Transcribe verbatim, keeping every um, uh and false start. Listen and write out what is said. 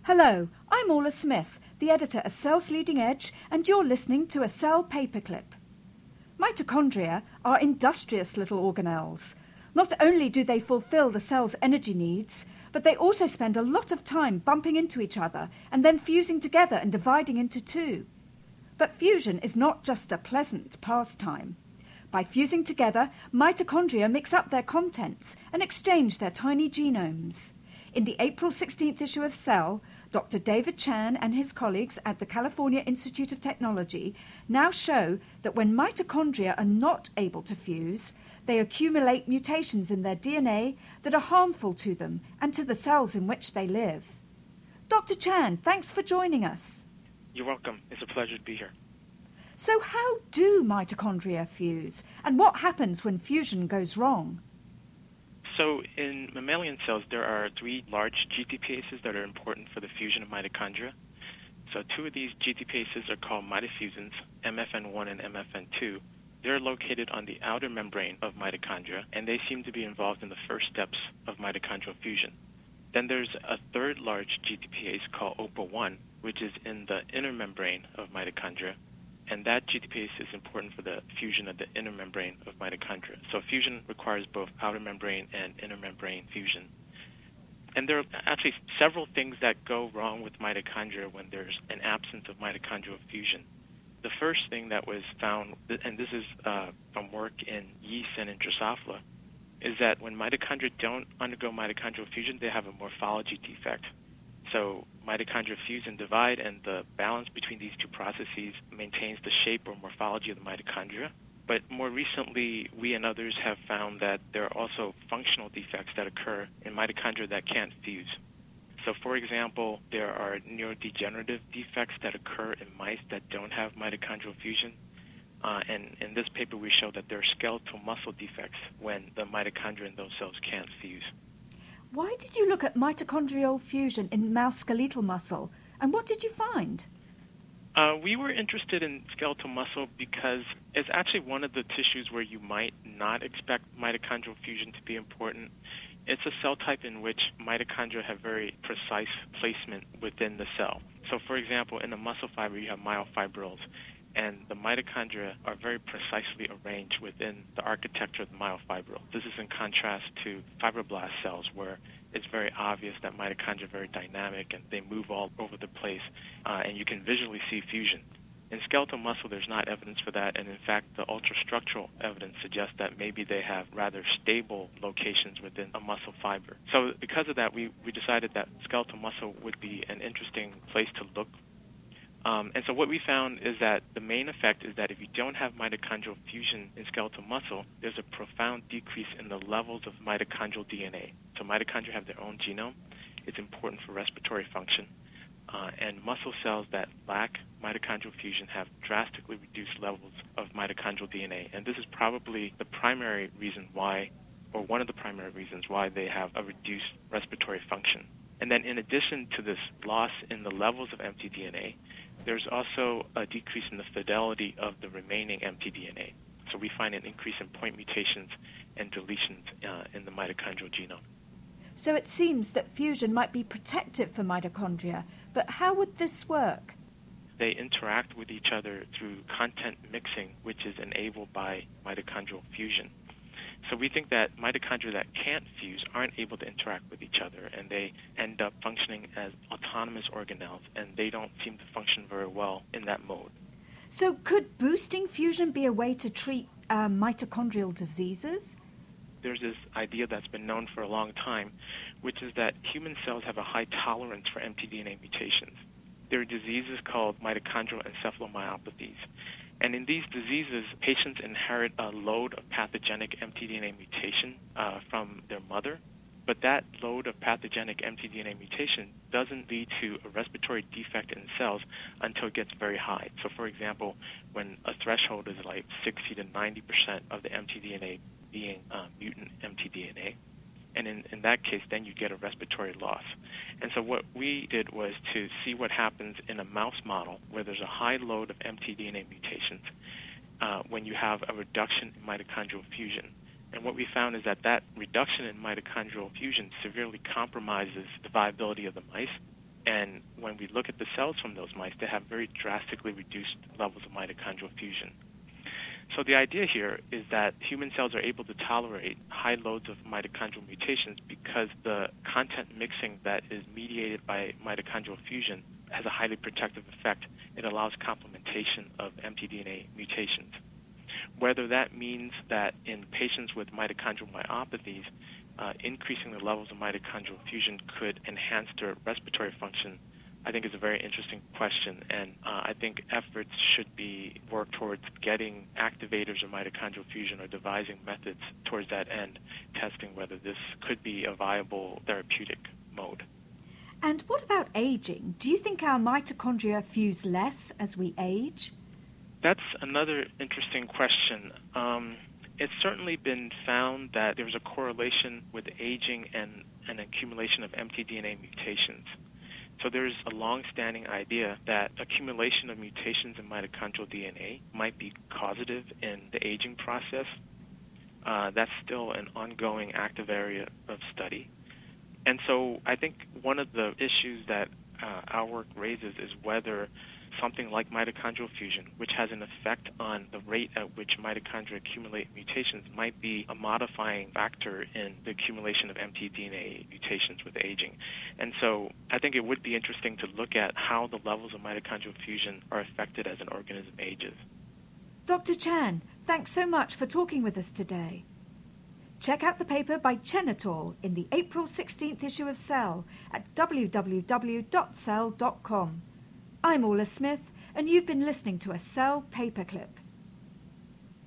Hello, I'm Orla Smith, the editor of Cell's Leading Edge, and you're listening to a Cell Paperclip. Mitochondria are industrious little organelles. Not only do they fulfill the cell's energy needs, but they also spend a lot of time bumping into each other and then fusing together and dividing into two. But fusion is not just a pleasant pastime. By fusing together, mitochondria mix up their contents and exchange their tiny genomes. In the April sixteenth issue of Cell, Doctor David Chan and his colleagues at the California Institute of Technology now show that when mitochondria are not able to fuse, they accumulate mutations in their D N A that are harmful to them and to the cells in which they live. Doctor Chan, thanks for joining us. You're welcome. It's a pleasure to be here. So how do mitochondria fuse, and what happens when fusion goes wrong? So in mammalian cells, there are three large G T P ases that are important for the fusion of mitochondria. So two of these G T P ases are called mitofusins, M F N one and M F N two. They're located on the outer membrane of mitochondria, and they seem to be involved in the first steps of mitochondrial fusion. Then there's a third large G T P ase called O P A one, which is in the inner membrane of mitochondria. And that G T P ase is important for the fusion of the inner membrane of mitochondria. So fusion requires both outer membrane and inner membrane fusion. And there are actually several things that go wrong with mitochondria when there's an absence of mitochondrial fusion. The first thing that was found, and this is uh, from work in yeast and in Drosophila, is that when mitochondria don't undergo mitochondrial fusion, they have a morphology defect. So mitochondria fuse and divide, and the balance between these two processes maintains the shape or morphology of the mitochondria. But more recently, we and others have found that there are also functional defects that occur in mitochondria that can't fuse. So, for example, there are neurodegenerative defects that occur in mice that don't have mitochondrial fusion. Uh, and in this paper, we show that there are skeletal muscle defects when the mitochondria in those cells can't fuse. Why did you look at mitochondrial fusion in mouse skeletal muscle, and what did you find? Uh, we were interested in skeletal muscle because it's actually one of the tissues where you might not expect mitochondrial fusion to be important. It's a cell type in which mitochondria have very precise placement within the cell. So, for example, in the muscle fiber, you have myofibrils, and the mitochondria are very precisely arranged within the architecture of the myofibril. This is in contrast to fibroblast cells, where it's very obvious that mitochondria are very dynamic and they move all over the place, uh, and you can visually see fusion. In skeletal muscle, there's not evidence for that, and in fact, the ultrastructural evidence suggests that maybe they have rather stable locations within a muscle fiber. So because of that, we, we decided that skeletal muscle would be an interesting place to look. Um, and so what we found is that the main effect is that if you don't have mitochondrial fusion in skeletal muscle, there's a profound decrease in the levels of mitochondrial D N A. So mitochondria have their own genome. It's important for respiratory function. Uh, and muscle cells that lack mitochondrial fusion have drastically reduced levels of mitochondrial D N A. And this is probably the primary reason why, or one of the primary reasons why they have a reduced respiratory function. And then in addition to this loss in the levels of mtDNA, there's also a decrease in the fidelity of the remaining mtDNA. So we find an increase in point mutations and deletions uh, in the mitochondrial genome. So it seems that fusion might be protective for mitochondria, but how would this work? They interact with each other through content mixing, which is enabled by mitochondrial fusion. So we think that mitochondria that can't fuse aren't able to interact with each other, and they end up functioning as autonomous organelles, and they don't seem to function very well in that mode. So could boosting fusion be a way to treat uh, mitochondrial diseases? There's this idea that's been known for a long time, which is that human cells have a high tolerance for mtDNA mutations. There are diseases called mitochondrial encephalomyopathies. And in these diseases, patients inherit a load of pathogenic mtDNA mutation uh, from their mother, but that load of pathogenic mtDNA mutation doesn't lead to a respiratory defect in cells until it gets very high. So, for example, when a threshold is like sixty to ninety percent of the mtDNA being uh, mutant mtDNA, and in, in that case, then you get a respiratory loss. And so what we did was to see what happens in a mouse model where there's a high load of mtDNA mutations uh, when you have a reduction in mitochondrial fusion. And what we found is that that reduction in mitochondrial fusion severely compromises the viability of the mice, And when we look at the cells from those mice, they have very drastically reduced levels of mitochondrial fusion. So the idea here is that human cells are able to tolerate high loads of mitochondrial mutations because the content mixing that is mediated by mitochondrial fusion has a highly protective effect. It allows complementation of mtDNA mutations. Whether that means that in patients with mitochondrial myopathies, uh, increasing the levels of mitochondrial fusion could enhance their respiratory function, I think is a very interesting question, and uh, I think efforts should be worked towards getting activators of mitochondrial fusion or devising methods towards that end, testing whether this could be a viable therapeutic mode. And what about aging? Do you think our mitochondria fuse less as we age? That's another interesting question. Um, it's certainly been found that there's a correlation with aging and an accumulation of mtDNA mutations. So there's a long-standing idea that accumulation of mutations in mitochondrial D N A might be causative in the aging process. Uh, that's still an ongoing active area of study. And so I think one of the issues that uh, our work raises is whether something like mitochondrial fusion, which has an effect on the rate at which mitochondria accumulate mutations, might be a modifying factor in the accumulation of mtDNA mutations with aging. And so I think it would be interesting to look at how the levels of mitochondrial fusion are affected as an organism ages. Doctor Chan, thanks so much for talking with us today. Check out the paper by Chen et al. In the April sixteenth issue of Cell at w w w dot cell dot com. I'm Orla Smith, and you've been listening to a Cell Paperclip.